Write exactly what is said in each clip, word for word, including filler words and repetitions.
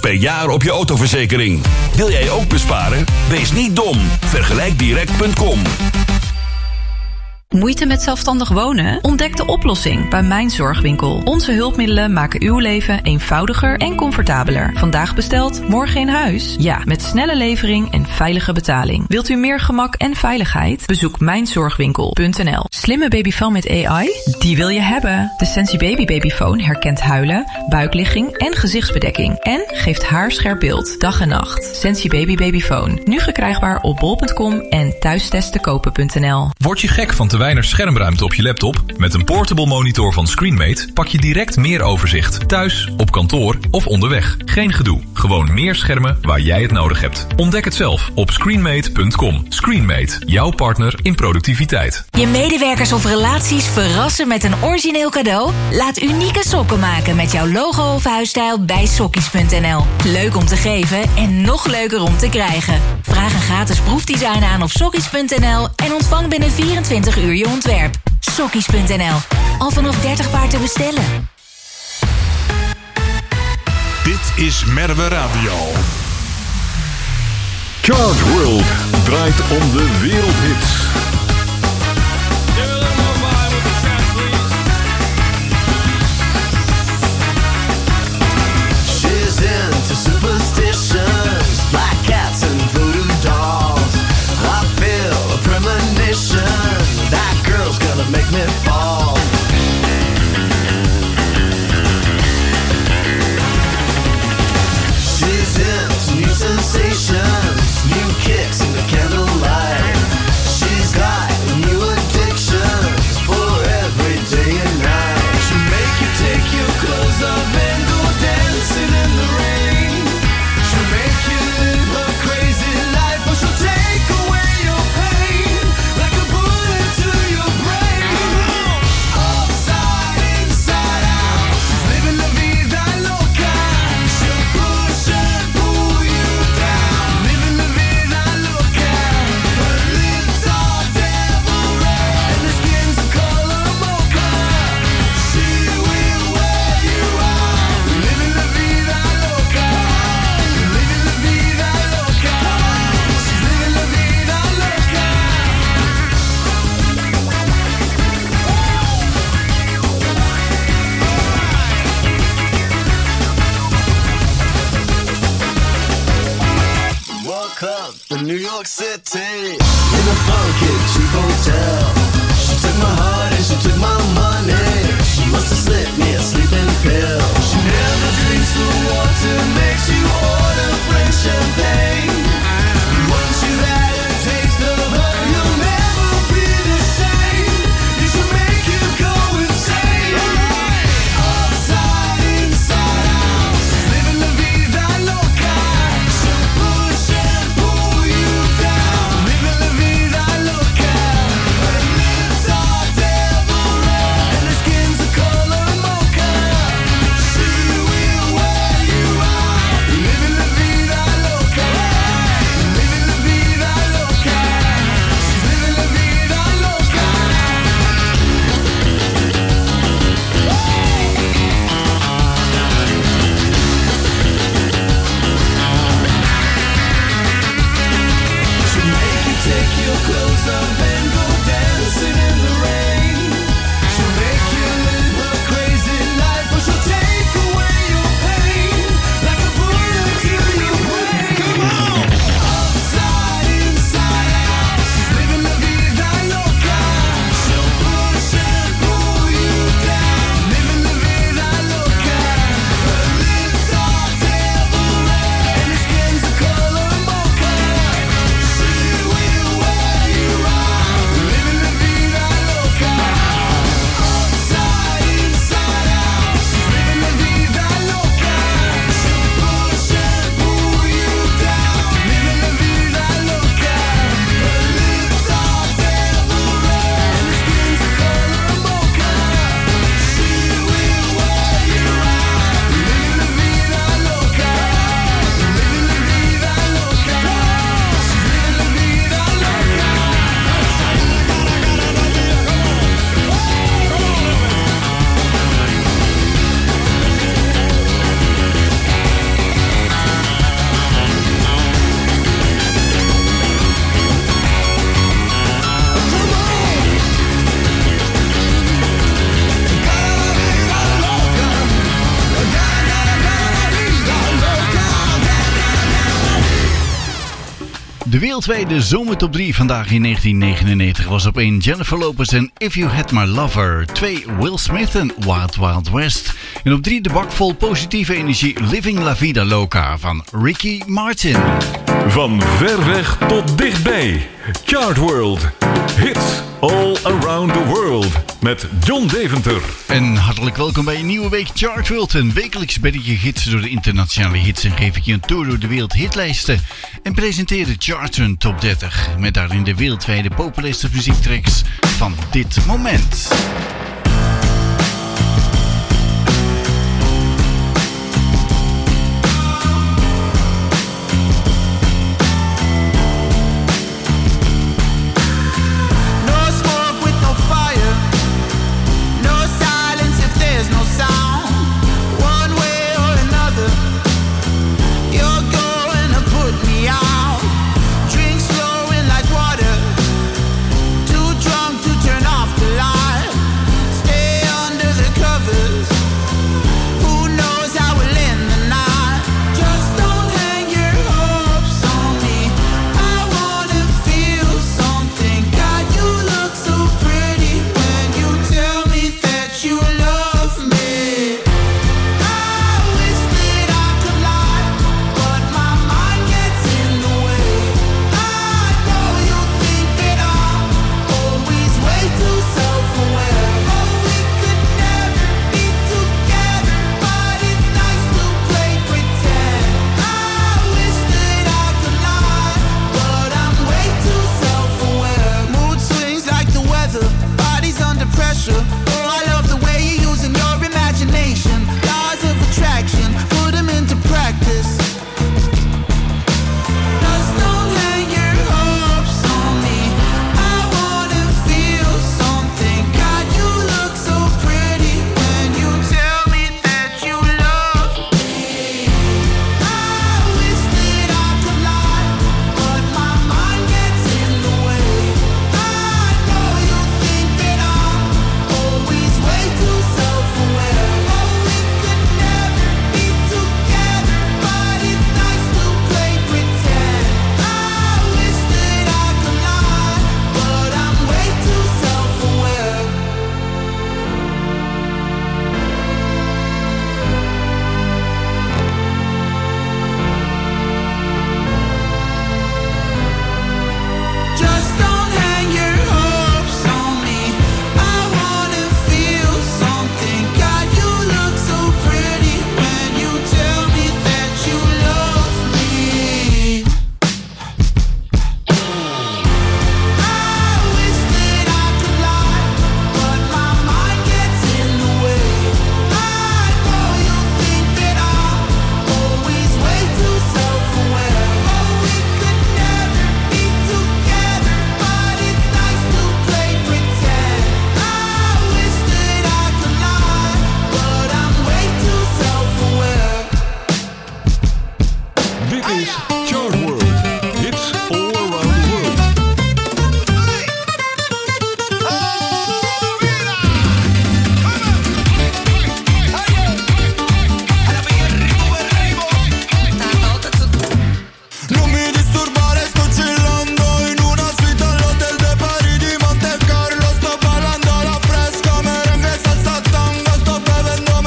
per jaar op je autoverzekering. Wil jij ook besparen? Wees niet dom. Vergelijkdirect punt com. Moeite met zelfstandig wonen? Ontdek de oplossing bij Mijn Zorgwinkel. Onze hulpmiddelen maken uw leven eenvoudiger en comfortabeler. Vandaag besteld, morgen in huis? Ja, met snelle levering en veilige betaling. Wilt u meer gemak en veiligheid? Bezoek mijn zorgwinkel punt n l. Slimme babyfoon met A I? Die wil je hebben. De Sensi Baby Babyfoon herkent huilen, buikligging en gezichtsbedekking. En geeft haarscherp beeld, dag en nacht. Sensi Baby Babyfoon. Nu verkrijgbaar op bol punt com en thuistestenkopen punt n l. Word je gek van te weinig schermruimte op je laptop? Met een portable monitor van ScreenMate pak je direct meer overzicht. Thuis, op kantoor of onderweg. Geen gedoe. Gewoon meer schermen waar jij het nodig hebt. Ontdek het zelf op screenmate punt com. ScreenMate, jouw partner in productiviteit. Je medewerkers of relaties verrassen met een origineel cadeau? Laat unieke sokken maken met jouw logo of huisstijl bij sokkies punt n l. Leuk om te geven en nog leuker om te krijgen. Vraag een gratis proefdesign aan op sokkies punt n l en ontvang binnen vierentwintig uur je ontwerp. sokkies punt n l. Al vanaf dertig paar te bestellen. Dit is Merwe Radio. Charge World draait om de wereldhits. She's into superstitions, black cats and voodoo dolls. I feel a premonition, that girl's gonna make me fall. She's into new sensations, new kicks in the candlelight. She's got new addictions for every day and night. She'll make you take your clothes off and go dancing in the rain. She'll make you live a crazy life, or she'll take away your pain like a bullet to your brain. Upside, inside out, she's living la vida loca. She'll push and pull you down, living la vida loca. Her lips are devil red and her skin's the color mocha. She will wear you out, living la vida loca, living la vida loca. She's living la vida loca. Woke up in New York City in a funky cheap hotel. She took my heart and she took my money. She must have slipped me a sleeping pill. She never drinks the water, makes you order French champagne. Once you've had a taste of her, you'll never be the same. You should make you go insane. Upside, inside out, she's living la vida loca. She'll push and pull you down, living la vida loca. Her lips are dead. De wereldwijde zomertop drie vandaag in negentien negenennegentig was op één Jennifer Lopez en If You Had My Lover. twee Will Smith en Wild Wild West. En op drie de bak vol positieve energie Living La Vida Loca van Ricky Martin. Van ver weg tot dichtbij. Chart World. Hits all around the world. Met John Deventer. En hartelijk welkom bij een nieuwe week Chart World. Een wekelijks ben ik je gids door de internationale hits en geef ik je een tour door de wereld hitlijsten. En presenteer de Chart Run Top dertig. Met daarin de wereldwijde populairste muziektracks van dit moment.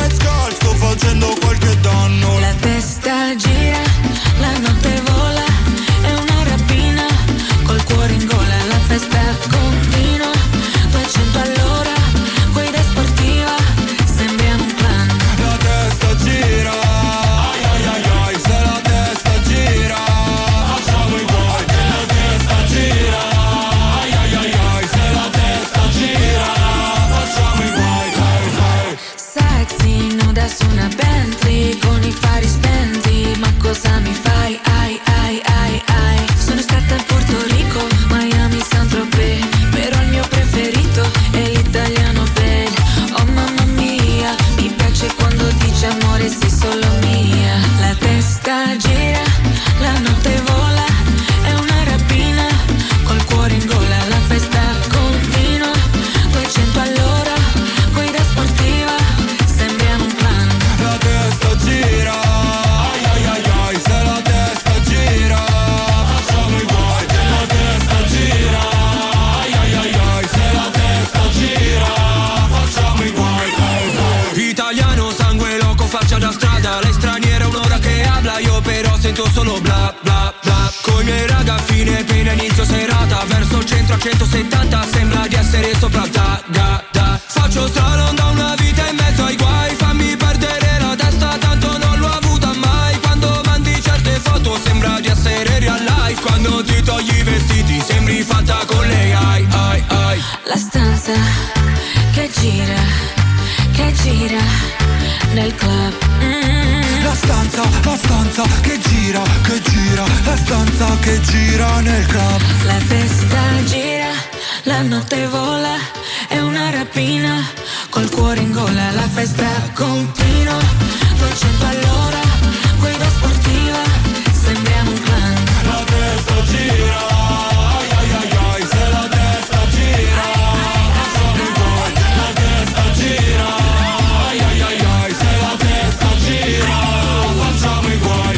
La testa gira, la notte vola. sento solo bla bla bla. Coi miei raga a fine pena inizio serata, verso il centro a centosettanta, sembra di essere sopra il da da da. Faccio slalom da una vita in mezzo ai guai, fammi perdere la testa tanto non l'ho avuta mai. Quando mandi certe foto sembra di essere real life, quando ti togli i vestiti sembri fatta con lei, ai ai ai. La stanza che gira, che gira nel club. Mm. La stanza, la stanza che gira, che gira, la stanza che gira nel club. La testa gira, la notte vola, è una rapina, col cuore in gola, la festa continua, duecento all'ora, guida sportiva, sembriamo un clan. La testa gira, ai ai ai ai, se la testa gira, facciamo i guai. La testa gira, ai ai ai ai, se la testa gira, facciamo i guai.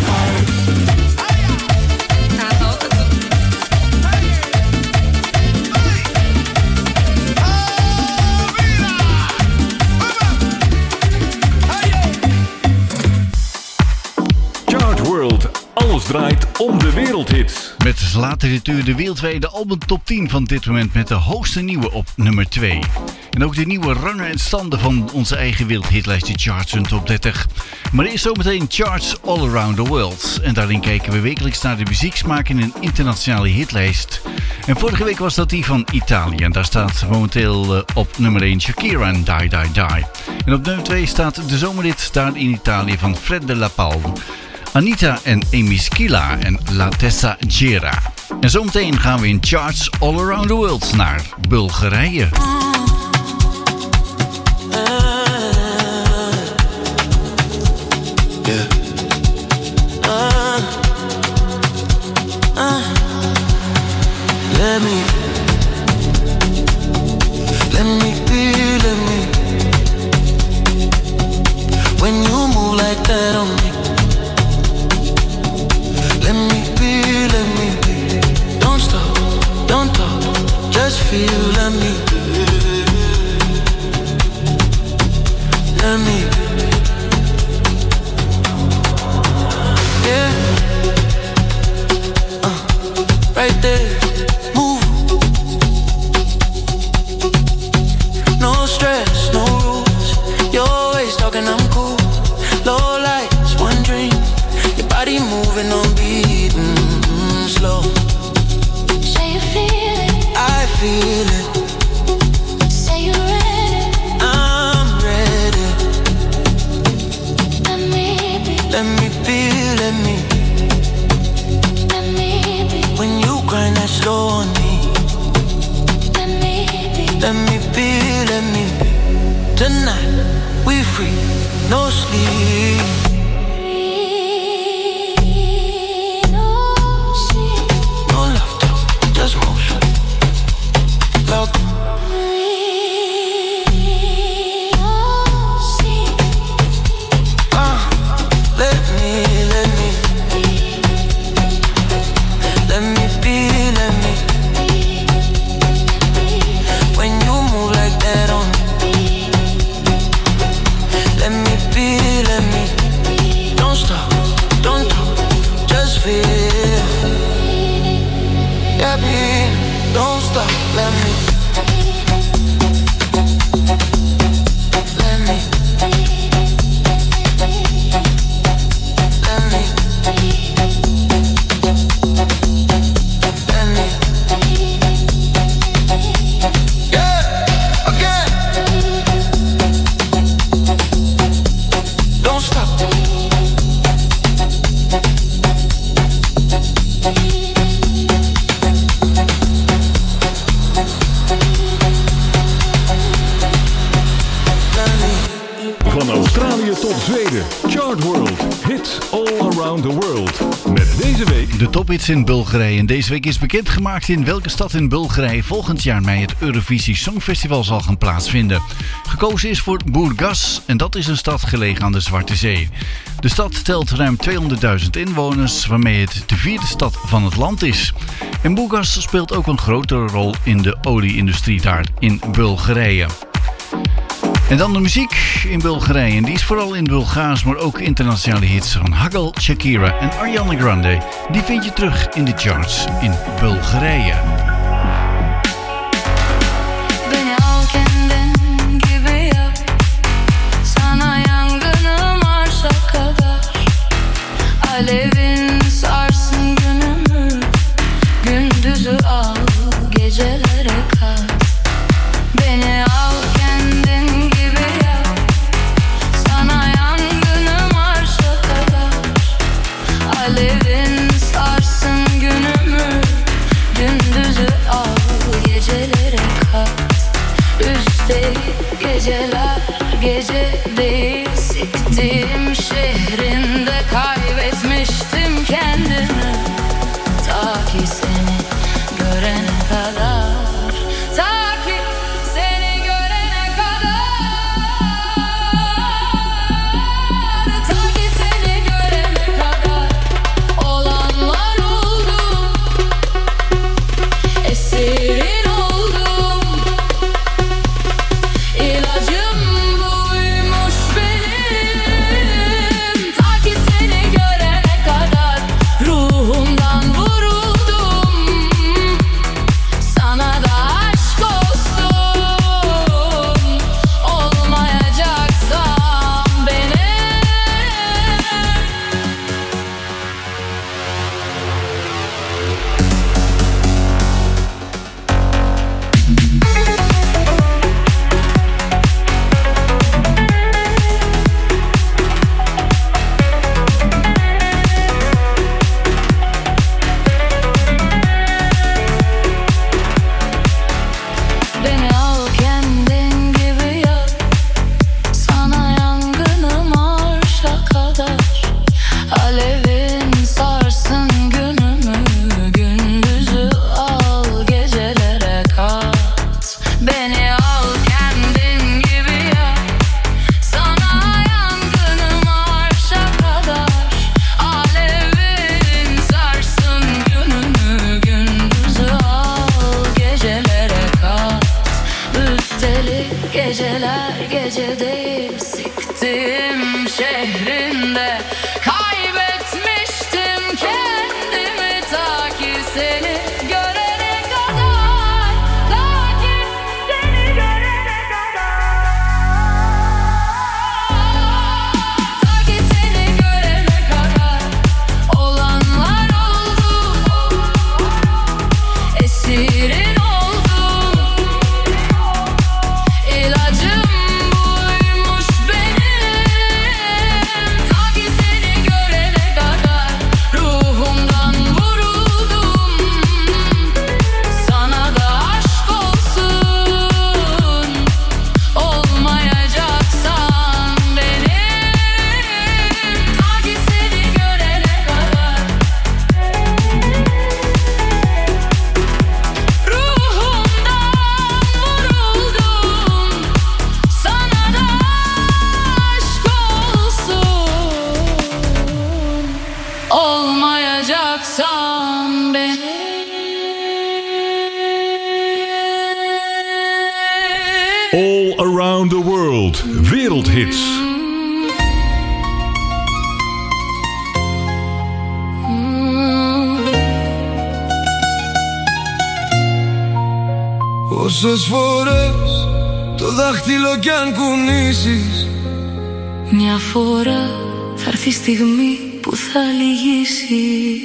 Alles draait om de wereldhits. Met later dit uur de wereldwijde album top tien van dit moment met de hoogste nieuwe op nummer twee. En ook de nieuwe runner en standen van onze eigen wereldhitlijst, de Charts en Top dertig. Maar eerst zometeen Charts All Around the World. En daarin kijken we wekelijks naar de muzieksmaak in een internationale hitlijst. En vorige week was dat die van Italië. En daar staat momenteel uh, op nummer één Shakira en Die Die Die. En op nummer twee staat de zomerhit daar in Italië van Fred de la Palme. Anita en Amy Schilla en La Testa Gira. En zometeen gaan we in Charts All Around the World naar Bulgarije. Let me, let me be, let me. When you move like that on me, let me be, let me be. Don't stop, don't talk, just feel, let me. Let me, yeah, uh, right there. No stress, no rules. You're always talking, I'm cool. Low lights, one drink. Your body moving on beat, mm-hmm, slow. Say you feel it, I feel it. say you're ready. I'm ready. Let me be, Let me be, let me. let me be, When you grind that slow on me, let me be. let me be, let me be. Tonight we free, no sleep. No laughter, just motion. Loud. Ah, let me, let me. Let me be, let me. When you move like that on me, let me be, let me. Don't stop, don't talk, just feel. Yeah, be, don't stop, let me. Let me. Let me. Let me. Yeah, again. Don't stop. Van Australië tot Zweden. Chart World. Hits all around the world. Met deze week De tophits in Bulgarije. En deze week is bekendgemaakt in welke stad in Bulgarije volgend jaar mei het Eurovisie Songfestival zal gaan plaatsvinden. Gekozen is voor Burgas en dat is een stad gelegen aan de Zwarte Zee. De stad telt ruim tweehonderdduizend inwoners, waarmee het de vierde stad van het land is. En Burgas speelt ook een grotere rol in de olie-industrie daar in Bulgarije. En dan de muziek in Bulgarije. En die is vooral in Bulgaars, maar ook internationale hits van Hagel, Shakira en Ariana Grande. Die vind je terug in de charts in Bulgarije. Alevin sarsın günümü, gündüzü al, gecelere kat. Beni al kendin gibi yap, sana yangınım arşa kadar. Alevin sarsın günümü, gündüzü al, gecelere kat. Üstelik geceler gece değil, siktiğim şehrinde kaybetmiştim kendimi. Ta ki seni görene kadar, ta ki seni görene kadar, ta ki seni görene kadar olanlar oldu, esirin oldum. İlacım buymuş benim, ta ki seni görene kadar ruhumdan vuruldum. Sana da aşk olsun, olmayacaksan benim. Beni al kendin gibi yap, sana yangınım arşa kadar. Alevin sarsın günümü, gündüzü al, gecelere kat. Beni al kendin gibi yap, sana yangınım arşa kadar. Alevin sarsın günümü, gündüzü al, gecelere kat. Üstelik geceler gece değil, siktim şehrinde kaybetmiştim kendimi. Ta ki seni görene kadar, ta ki seni görene kadar, ta ki seni görene kadar olanlar oldu, esirin oldum. İlacım buymuş benim, ta ki seni görene kadar ruhumdan vuruldum. Sana da aşk olsun, olmayacaksan benim, ta ki seni görene kadar ruhumdan vuruldum. Sana da aşk olsun, olmayacaksan benim. All Around the World, wereldhits. Όσες φορές το δάχτυλο κι αν κουνήσεις, Μια φορά θα έρθει η στιγμή που θα λυγίσεις.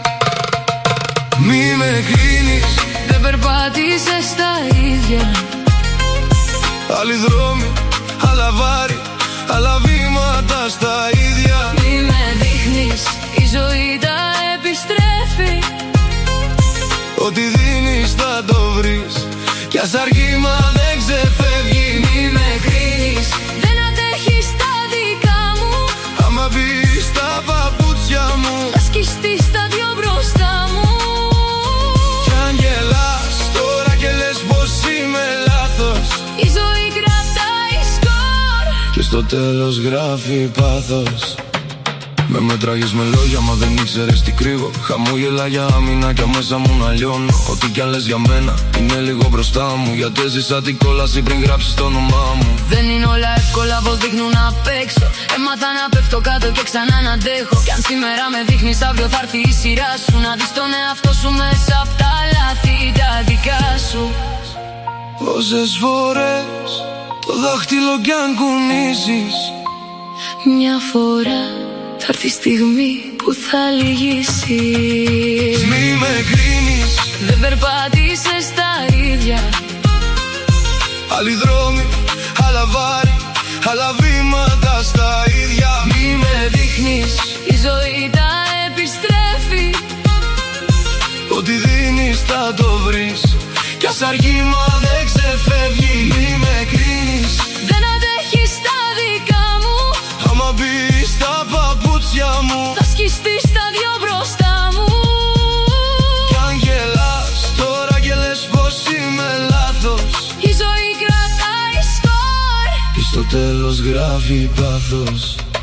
μη με κλείνεις. Δεν περπάτησες στα ίδια, Άλλοι δρόμοι, άλλα βάρη, άλλα βήματα στα ίδια. μη με δείχνεις, η ζωή τα επιστρέφει. Ό,τι δίνεις θα το βρεις, κι ας αργεί μα δεν ξεφεύγει. Μη με κρίνεις, δεν αντέχεις τα δικά μου. Άμα μπεις στα παπούτσια μου, Θα σκιστείς τα δυο μπροστά μου. κι αν γελάς τώρα και λες πως είμαι λάθος, Η ζωή κρατάει σκορ και στο τέλος γράφει πάθος. Με μετράγες με λόγια μα δεν ήξερες τι κρύβω. Χαμόγελα για άμυνα κι μέσα μου να λιώνω. Ό,τι κι αν λες για μένα είναι λίγο μπροστά μου. Γιατί έζησα την κόλαση πριν γράψεις το όνομά μου. Δεν είναι όλα εύκολα πως δείχνουν απ' έξω. Έμαθα να πέφτω κάτω και ξανά να αντέχω. Κι αν σήμερα με δείχνεις αύριο θα έρθει η σειρά σου. Να δεις τον εαυτό σου μέσα απ' τα λάθη τα δικά σου. Πόσες φορές το δάχτυλο κι αν κουνήσεις, μια φορά θα έρθει η στιγμή που θα λυγίσεις. Μη με κρίνεις, δεν περπάτησες στα ίδια. άλλοι δρόμοι, άλλα βάρη, άλλα βήματα στα ίδια. Μη με δείχνεις, η ζωή τα επιστρέφει. Ό,τι δίνεις θα το βρεις. Κι ας αργεί μα δεν ξεφεύγει. Μη με κρίνεις, δεν αντέχεις τα δικά μου. άμα μπεις στα παπούτσια μου, θα σκιστείς τα δυο μπροστά μου. Κι αν γελάς τώρα και λες πως είμαι λάθος, η ζωή κρατάει σκορ και στο τέλος γράφει πάθος.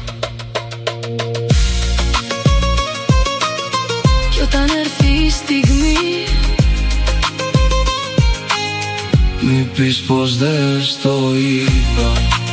Κι όταν έρθει η στιγμή, μη πεις πως δεν στο είπα.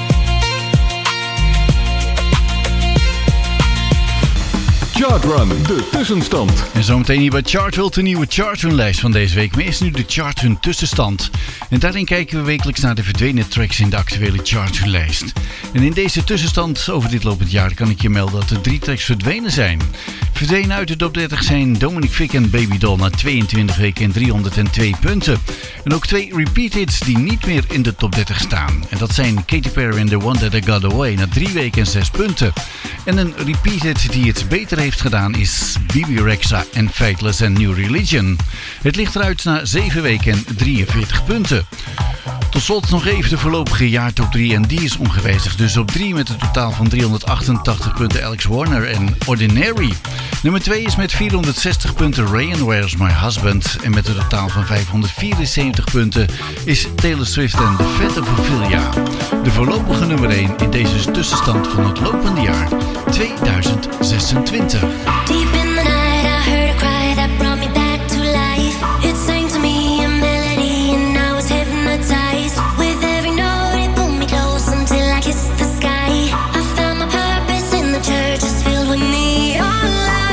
Chartrun, de tussenstand. En zometeen hier bij Chartworld de nieuwe Chartrun-lijst van deze week. Maar eerst nu de Chartrun tussenstand. En daarin kijken we wekelijks naar de verdwenen tracks in de actuele Chartrun-lijst. En in deze tussenstand over dit lopend jaar kan ik je melden dat er drie tracks verdwenen zijn. Verdwenen uit de top dertig zijn Dominic Fik en Baby Doll na tweeëntwintig weken en driehonderdtwee punten. En ook twee repeat hits die niet meer in de top dertig staan. En dat zijn Katy Perry en The One That I Got Away na drie weken en zes punten. En een repeat hit die het beter heeft gedaan is B B Rexha en Faithless en New Religion. Het ligt eruit na zeven weken en drieënveertig punten. Tot slot nog even de voorlopige jaartop drie en die is ongewijzigd. Dus op drie met een totaal van driehonderdachtentachtig punten Alex Warner en Ordinary. Nummer twee is met vierhonderdzestig punten Ray and Where's My Husband. En met een totaal van vijfhonderdvierenzeventig punten is Taylor Swift en The Phantom of Ophelia. De voorlopige nummer één in deze tussenstand van het lopende jaar tweeduizend zesentwintig. Deep in the night I heard a cry that brought me back to life. It sang to me a melody and I was hypnotized. With every note it pulled me close until I kissed the sky. I found my purpose in the church, it's filled with neon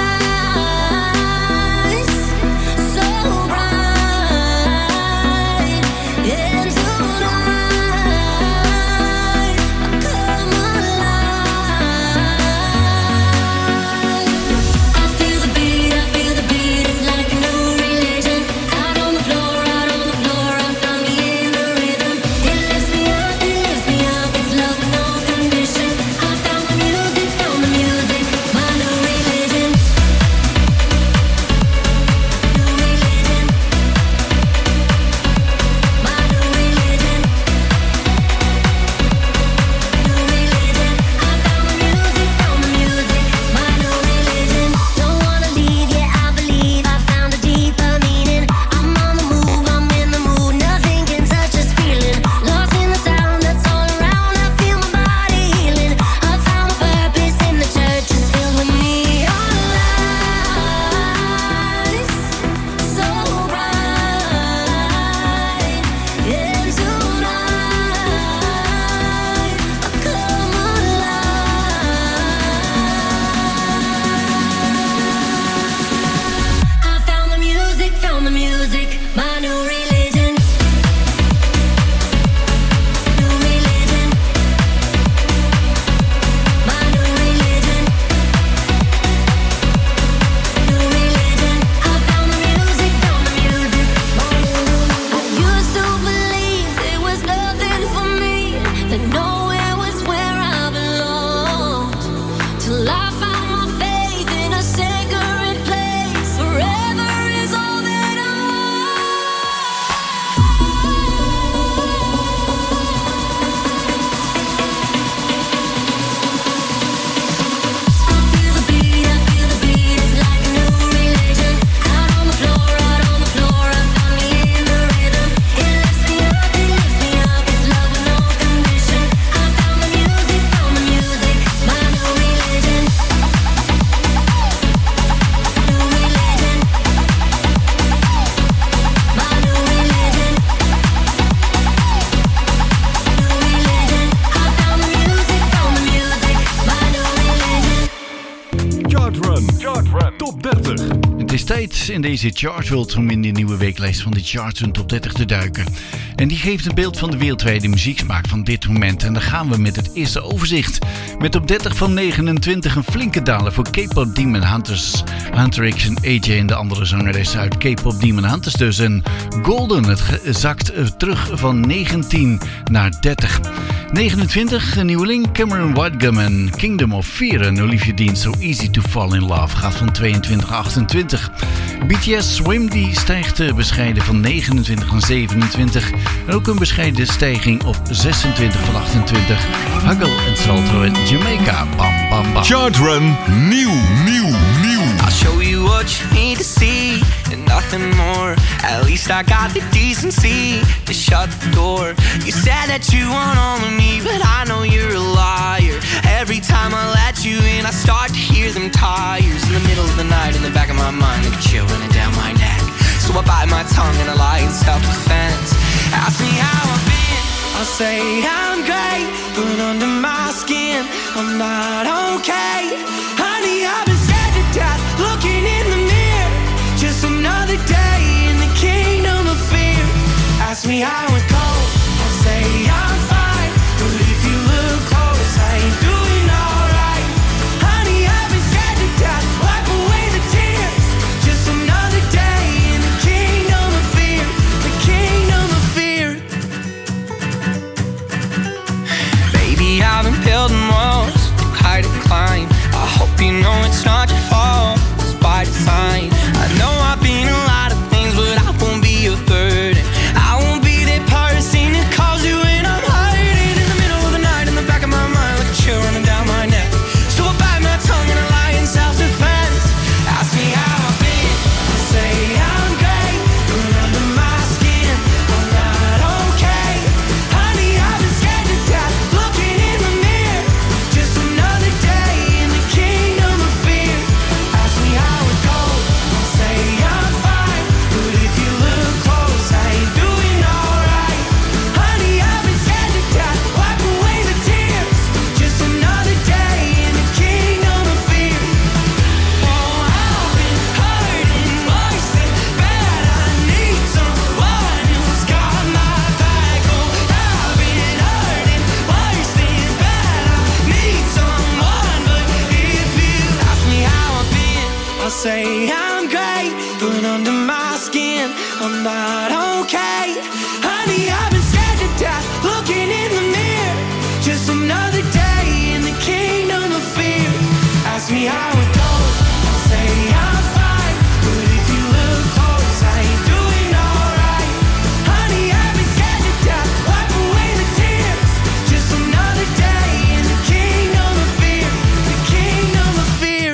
lights. So bright. And tonight I come alive. I Top dertig. Het is tijd in deze Chartworld om in de nieuwe weeklijst van de Chartsun Top dertig te duiken. En die geeft een beeld van de wereldwijde muzieksmaak van dit moment. En dan gaan we met het eerste overzicht. Met op dertig van negenentwintig een flinke daler voor K-pop Demon Hunters. Hunter X en A J en de andere zangeres uit K-pop Demon Hunters dus. En Golden, het zakt terug van negentien naar dertig. negenentwintig, een nieuweling, Cameron Whitegum en Kingdom of Fear en Olivia Dean, So Easy to Fall in Love, gaat van tweeëntwintig naar achtentwintig. B T S Swim, die stijgt bescheiden van negenentwintig naar zevenentwintig. En ook een bescheiden stijging op zesentwintig van achtentwintig. Huggle en Salto en Jamaica, bam bam bam. Chartrun, nieuw, nieuw, nieuw. I'll show you what you need to see and nothing more. At least I got the decency to shut the door. You said that you want all of me, but I know you're a liar. Every time I let you in, I start to hear them tires in the middle of the night. In the back of my mind, like a chill running down my neck. So I bite my tongue and I lie in self-defense. Ask me how I've been, I'll say I'm great, but under my skin, I'm not okay. Honey, I've been scared to death, looking in the mirror. Just another day in the kingdom of fear. Ask me how it goes, I'll say I'm fine, but if you look close, I ain't doing alright. Honey, I've been scared to death, wipe away the tears. Just another day in the kingdom of fear, the kingdom of fear. Baby, I've been building walls, too high to climb. I hope you know it's not your fault, it's by design. I know I've been a lot of things, but I won't be a burden. I won't be that person that calls you when I'm hiding in the middle of the night, in the back of my mind, like a chill running down my neck. So I bite my tongue and I lie in self-defense. Ask me how I've been, I say I'm great, but under my skin, I'm not okay. Honey, I've been scared to death, looking in the mirror. Just another day in the kingdom of fear. Ask me how it goes, I'll say I'm fine, but if you look close, I ain't doing alright. Honey, I've been scared to death, wipe away the tears. Just another day in the kingdom of fear. Oh, I've been hurting worse than bad. I need someone who's got my back. Oh, I've been hurting worse than bad. I need someone, but if you ask me how I've been, I'll say I'm great, but under my skin, I'm not okay. Honey, I've been scared to death, looking in the mirror. Just another day in the kingdom of fear. Ask me how it goes, I'll say I'm fine, but if you look close, I ain't doing alright. Honey, I've been scared to death, wipe away the tears. Just another day in the kingdom of fear, the kingdom of fear.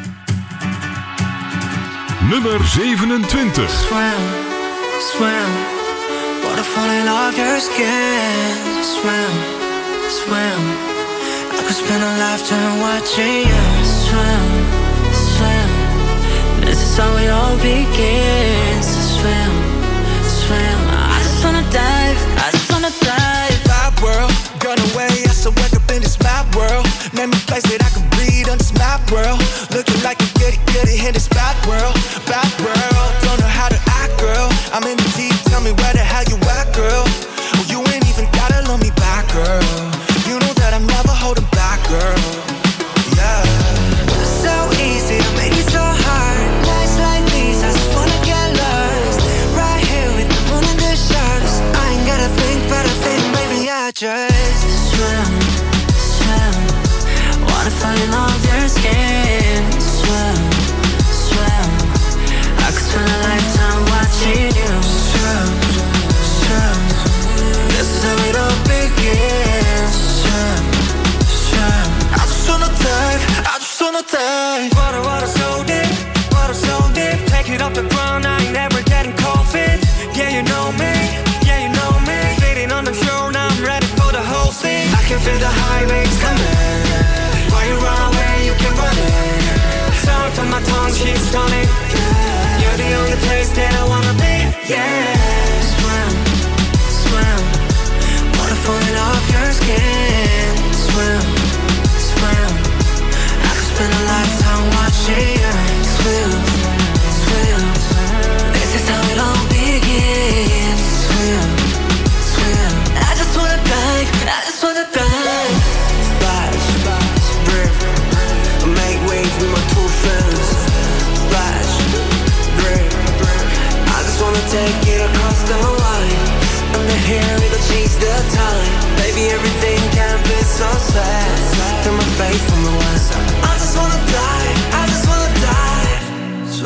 Nummer zevenentwintig. Swim, swim, water falling off your skin. Swim, swim, I could spend a lifetime watching you. Swim, swim, this is how it all begins. Swim, swim, I just wanna dive, I just wanna dive. Bad world, gone away, I still wake up in this bad world. Name a place that I can breathe on this map world. Looking like a goody goody in this bad world. Bad world, don't know how to act, girl. I'm in the deep, tell me where the hell you at, girl. Oh, you ain't even gotta love me back, girl. You know that I'm never holding back, girl. Yeah. So easy to make it so hard. Nights like these, I just wanna get lost. Right here with the moon and the stars. I ain't gotta think, but I think maybe I just swim, swim. Wanna fall off your skin. Swim, swim. I could spend a lifetime watching you. Swim, swim. This is how it all begins. Swim, swim. I just wanna dive, I just wanna dive. Water, water so deep, water so deep. Take it off the ground, I ain't never getting cold feet. Yeah, you know me, yeah, you know me. Sitting on the shore, now I'm ready for the whole thing. I can feel the high waves coming. Why you run away, you can run it. Sound on my tongue, she's stunning. You're the only place that I wanna be. Yeah, swim, swim. Water falling off your skin. Swim, swim. I could spend a lifetime watching you.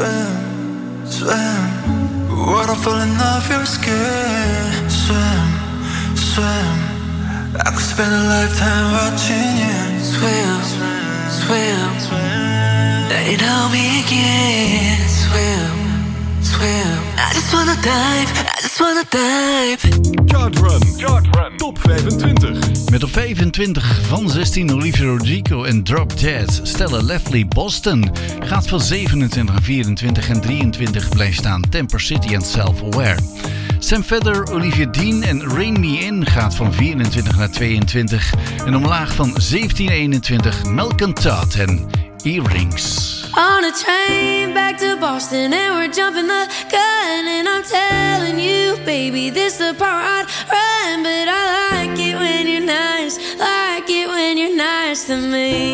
swim, swim. Water falling off your skin. Swim, swim. I could spend a lifetime watching you swim, swim, swim. Then you know me again. Swim, swim. I just wanna dive, I just wanna dive. Chart Run, Chart Run. Top vijfentwintig. Met op vijfentwintig van zestien Olivia Rodrigo en Drop Dead. Stella Lively Boston gaat van zevenentwintig naar vierentwintig en drieëntwintig blijft staan Temper City en Self-Aware. Sam Feder, Olivia Dean en Rain Me In gaat van vierentwintig naar tweeëntwintig. En omlaag van zeventien naar eenentwintig Malcolm Todd en Earrings. On a train back to Boston and we're jumping the gun. And I'm telling you, baby, this the part I'd run. But I like it when you're nice, like it when you're nice to me.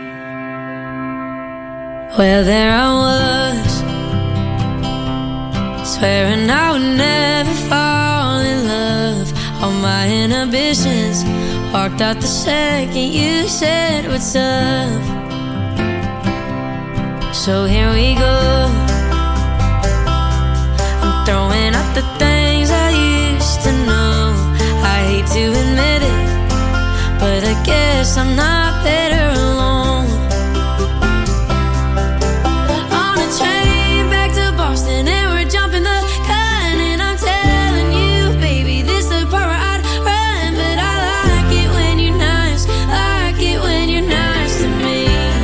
Well, there I was, swearing I would never fall in love. All my inhibitions walked out the second you said what's up. So here we go, I'm throwing out the things I used to know. I hate to admit it, but I guess I'm not better alone. On a train back to Boston and we're jumping the gun. And I'm telling you, baby, this the part where I'd run. But I like it when you're nice, like it when you're nice to me.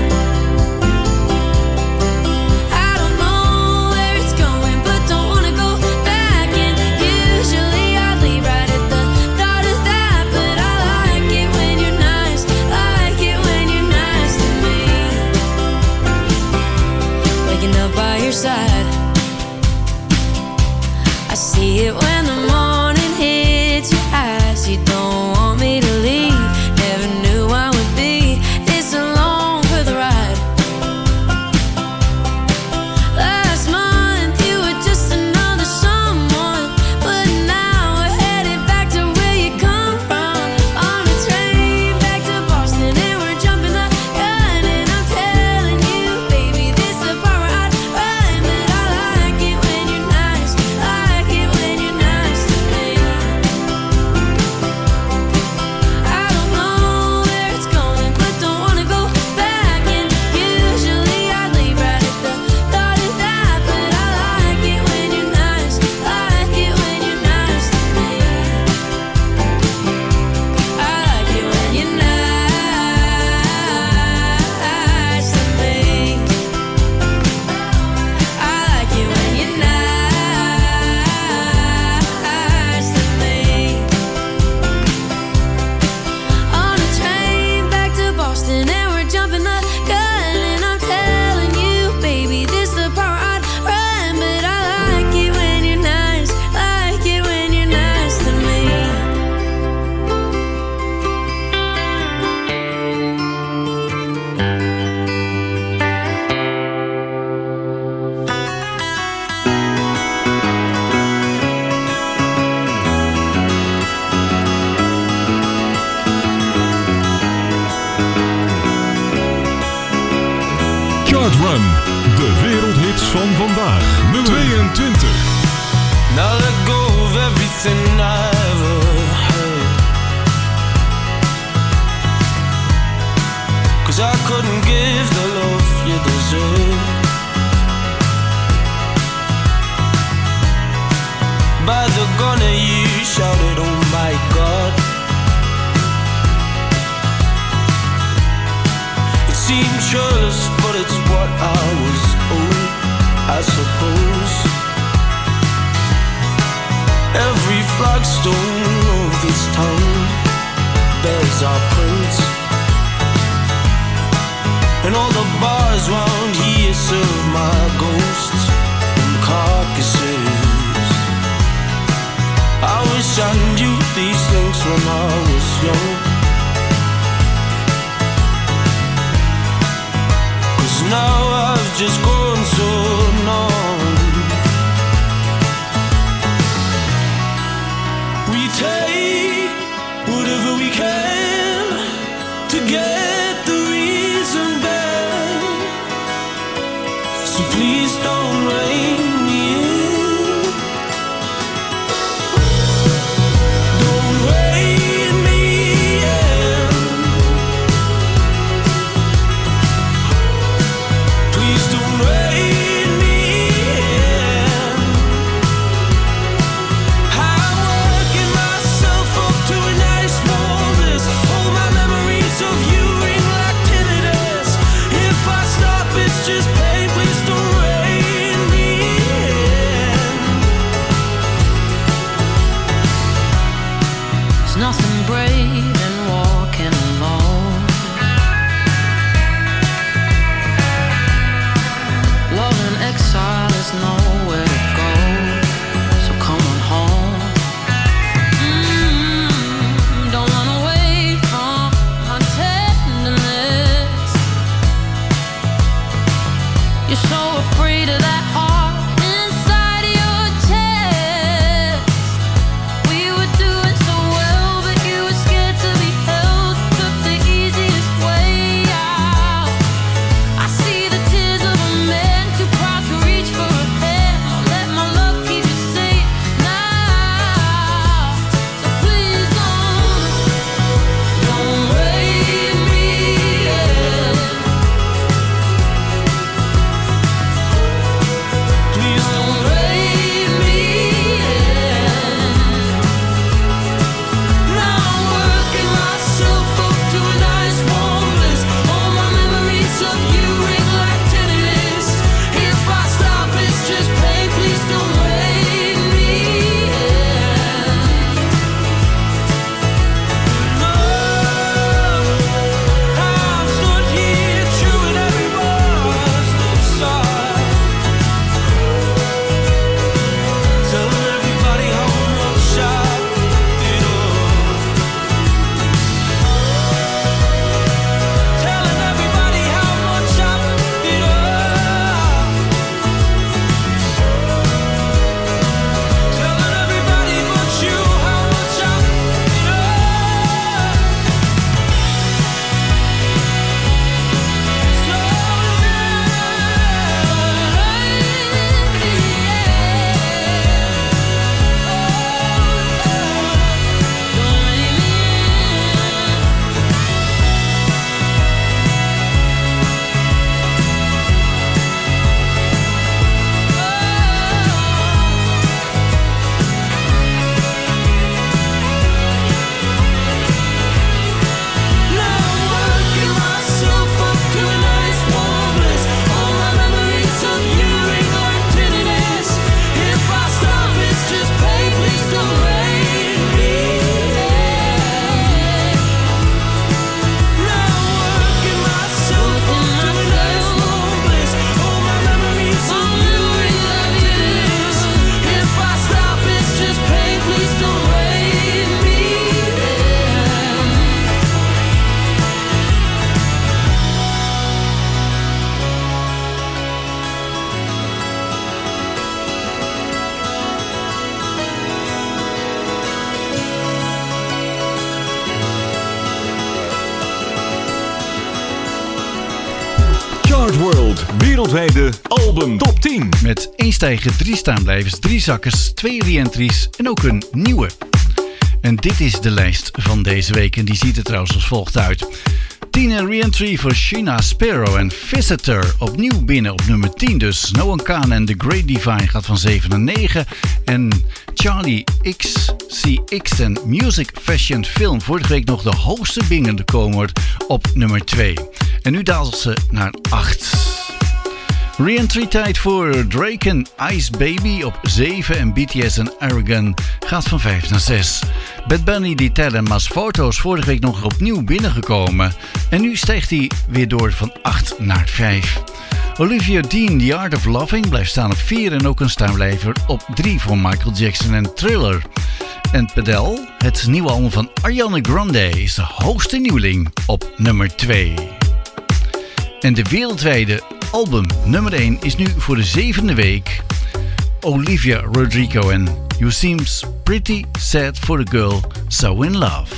Side. I see it when the morning hits your eyes. You don't want me to leave. Never knew I would be this alone for the ride. Last month you were just another someone, but now we're headed back to where you come from. On a train back to Boston and we're jumping the gun. And I'm telling you, baby, this the part where I'd Run, de wereldhits van vandaag. Nummer tweeëntwintig. Now let go of everything I ever heard, 'cause I couldn't give the love you deserve. By the gun you shouted, oh my God. It seemed churlish, but it's what I was owed, I suppose. Every flagstone of this town bears our prints, and all the bars round here serve my ghosts and carcasses. I wish I knew these things when I was young, 'cause now I've just grown so numb. We take whatever we can to get the reason back. So don't rein me in. Don't rein me in. Please don't rein me in. I'm working myself up to a nice warm bliss. All my memories of you ring like tinnitus. If I stop, it's just pain. Please don't rein me in. There's nothing brave in walking alone. Love in exile is nowhere to go. So come on home. Mm, don't run away from my tenderness. You're so afraid of that heart inside your chest. We were doing so well, but you were scared to be held. Took the easiest way out. I see the tears of a man too proud to reach for a hand. I'll let my love keep you safe now. So please don't, don't rein me in. Please don't rein me in. Now I'm working myself up to a nice warm bliss. All my memories of you ring like tinnitus. If I stop, it's just pain. Please don't rein me in. No, I've stood here chewing every word inside, telling everybody how much I did all. Telling everybody how much I did all. Telling everybody but you how much I did all. So now I'm working myself up to a nice warm bliss. All my memories of you ring like tinnitus. If I stop, it's just pain. Please don't rein me in. Now I'm working myself up to a nice warm bliss. All my memories of you ring like tinnitus. If I stop, it's just pain. Please don't rein me in. Chartworld, wereldwijde album top tien. Met één stijger, drie staanblijvers, drie zakkers, twee re-entries en ook een nieuwe. En dit is de lijst van deze week en die ziet er trouwens als volgt uit. tien re-entry voor Sheena Sparrow en Visitor. Opnieuw binnen op nummer tien dus. Noah Kahan en The Great Divine gaat van zeven naar negen. En Charlie X C X en Music Fashion Film. Vorige week nog de hoogste bingende komer op nummer twee. En nu daalt ze naar acht. Re-entry tijd voor Drake en Ice Baby op zeven en B T S en Aragon gaat van vijf naar zes. Bad Bunny, Dieter en Masfoto is vorige week nog opnieuw binnengekomen en nu stijgt hij weer door van acht naar vijf. Olivia Dean, The Art of Loving blijft staan op vier en ook een staanblijver op drie voor Michael Jackson en Thriller. En Padel, het nieuwe album van Ariana Grande, is de hoogste nieuweling op nummer twee. En de wereldwijde album nummer één is nu voor de zevende week Olivia Rodrigo en You Seems Pretty Sad for a Girl So In Love.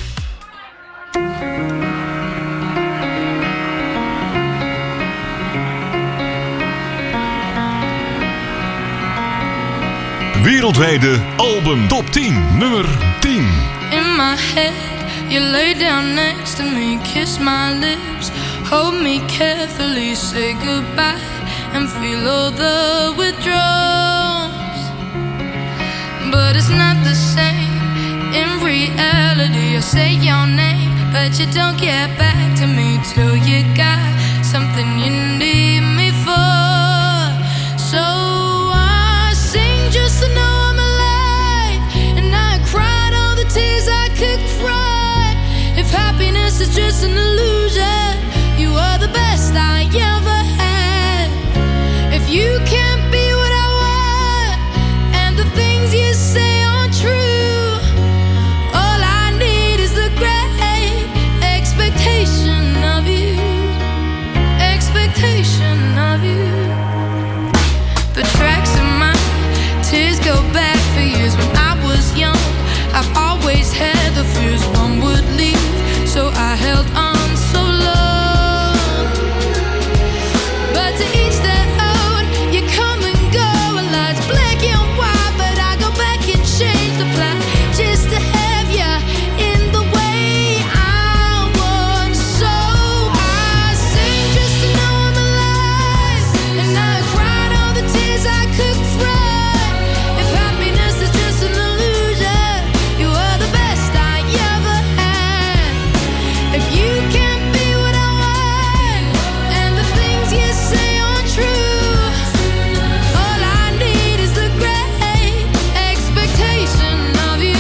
wereldwijde album top tien, nummer tien. In my head, you lay down next to me, kiss my lips, hold me carefully, say goodbye, and feel all the withdrawals. But it's not the same. In reality, I say your name, but you don't get back to me till you got something you need me for. So I sing just to know I'm alive, and I cried all the tears I could cry. If happiness is just an illusion, you are the best I ever had. If you can't be what I want, and the things you say aren't true, all I need is the great expectation of you, expectation of you. The tracks in my tears go back for years. When I was young, I've always had the fears one would leave, so I held on so long. But to each their own, you come and go, a life's black and white, but I go back and change the plan just to have you in the way I want. So I sing just to know I'm alive, and I cried all the tears I could cry. If happiness is just an illusion, you are the best I ever had. If you can't be what I want, and the things you say aren't true, all I need is the great expectation of you.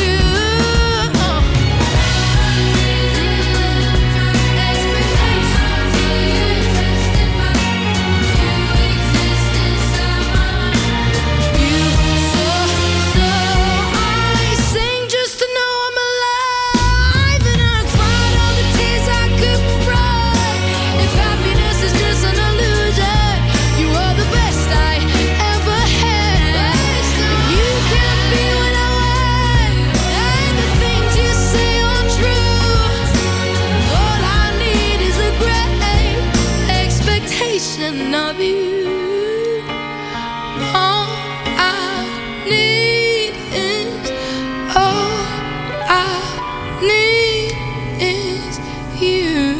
I sing just to know I'm alive, and I cried all the tears I could cry. If happiness is just an illusion, you are the best I ever had. If you can't be what I want, and the things you say aren't true, all I need is a great expectation of you. All I need is, all I need is you.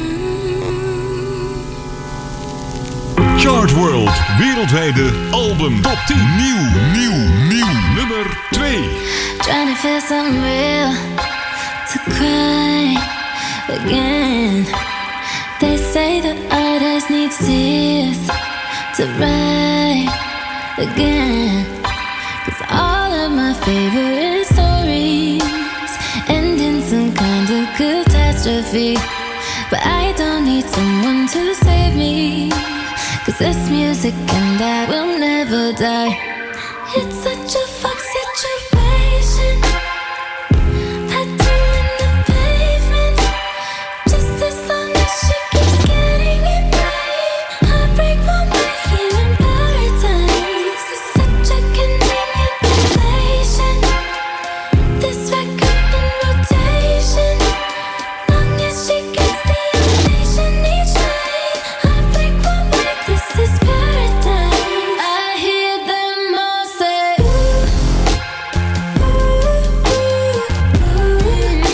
Chart World, wereldwijde album top tien. Nieuw, nieuw, nieuw, nummer twee. Trying to feel something real to cry again. They say that artists need tears to write again. 'Cause all of my favorite stories end in some kind of catastrophe. But I don't need someone to save me, 'cause this music and I will never die. It's such a fuck situation. That two in the pavement. Just as long as she keeps getting it right. Heartbreak won't make it in paradise. It's such a convenient relation. This record in rotation. Long as she gets the ovation each night. Heartbreak won't make this is paradise. I hear them all say, ooh, ooh, ooh, ooh.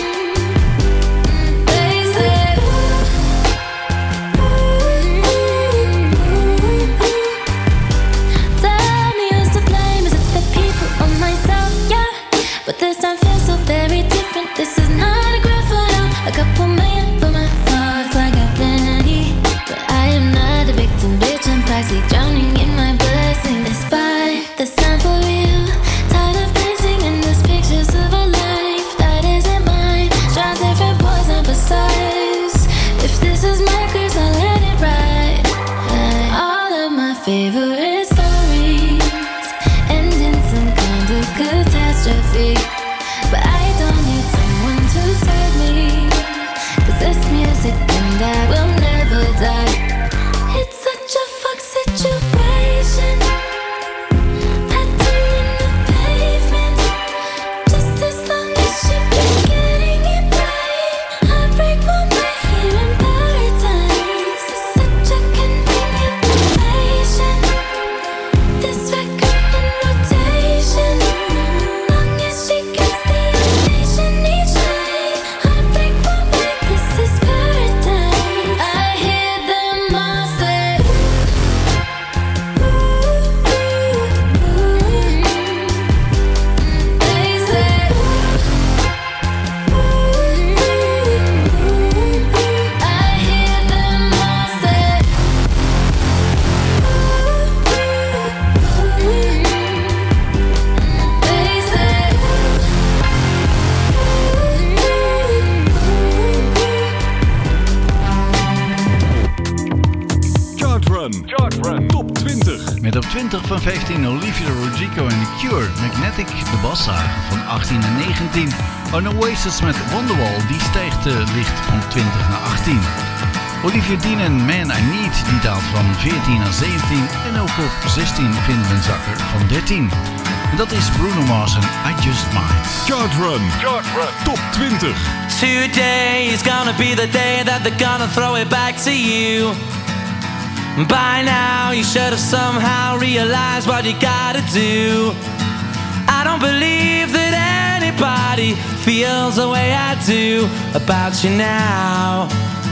They say, ooh, ooh, ooh, ooh. Tell me who's to blame, is it the people or myself? Yeah, but this time feels so very different. This is not a grand photo, a couple million for my thoughts like a penny. But I am not a victim, bitch, I'm practically drowning in my blessing. Despite the sign for real, tired of dancing in these pictures of a life that isn't mine. Try different poison besides. If this is my curse, I'll let it ride. Like all of my favorite stories end in some kind of catastrophe. But I don't need someone to save me, vijftien Olivia Rodrigo en The Cure, Magnetic, de basslager van achttien en negentien. En Oasis met Wonderwall, die stijgt uh, licht van twintig naar achttien. Olivia Dean en Man I Need, die daalt van veertien naar zeventien. En ook op zestien vinden we een zakker van dertien. En dat is Bruno Mars en I Just Might. Chart Run, Chart Run, top twintig. Today is gonna be the day that they're gonna throw it back to you. By now you should have somehow realized what you gotta do. I don't believe that anybody feels the way I do about you now.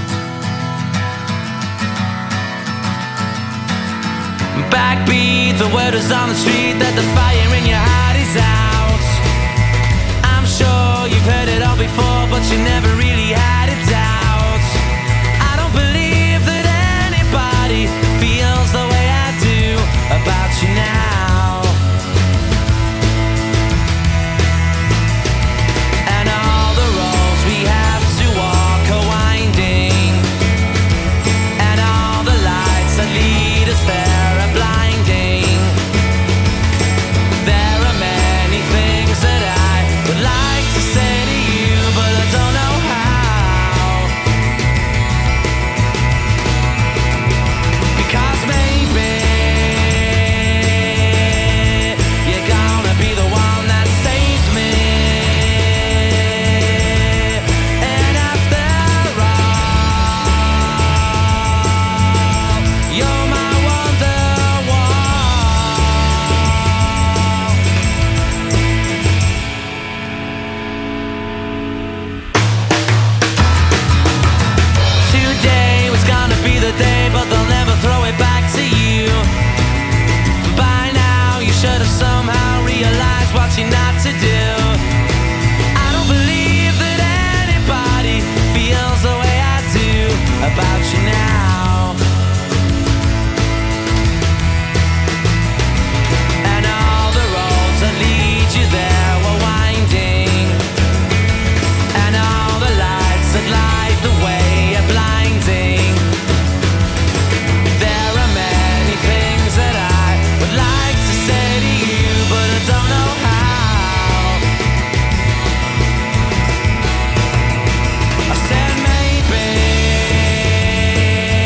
Backbeat, the word is on the street that the fire in your heart is out. I'm sure you've heard it all before, but you never really had it out. I don't believe that anybody feels the way I do about you now. And all the roads we have to walk are winding, and all the lights that lead us there. Not to do. I don't believe that anybody feels the way I do about you now. And all the roads that lead you there were winding, and all the lights that light the way are blinding. There are many things that I would like to say to you, but I don't know how. I said maybe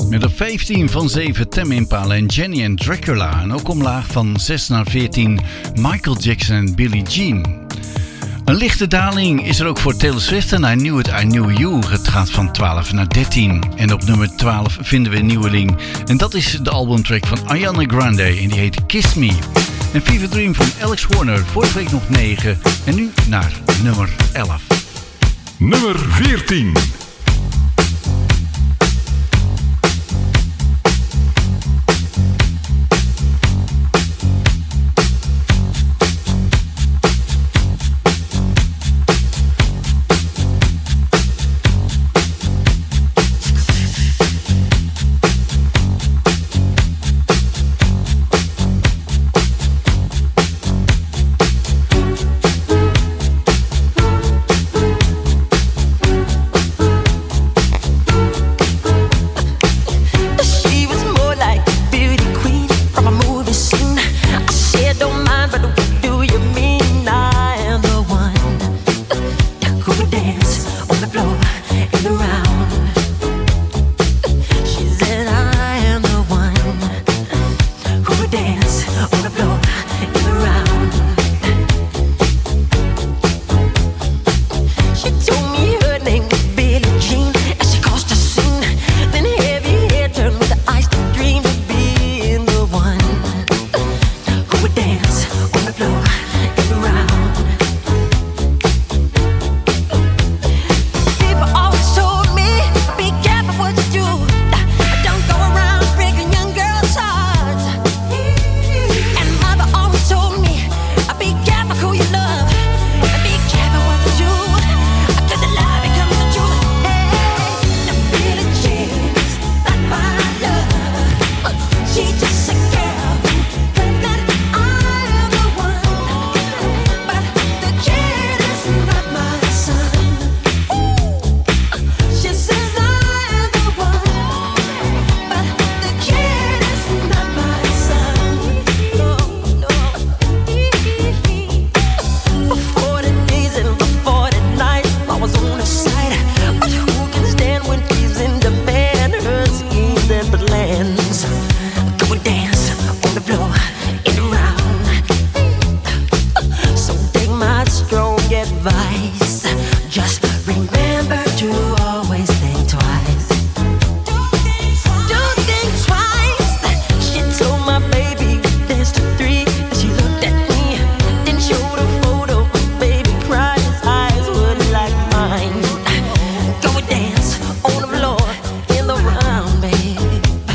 Met op vijftien van zeven Tame Impala en Jenny en Dracula. En ook omlaag van zes naar veertien Michael Jackson en Billie Jean. Een lichte daling is er ook voor Taylor Swift en I Knew It, I Knew You. Het gaat van twaalf naar dertien. En op nummer twaalf vinden we een nieuweling. En dat is de albumtrack van Ariana Grande en die heet Kiss Me. En Fever Dream van Alex Warner, vorige week nog negen. En nu naar nummer elf. Nummer veertien. Dance.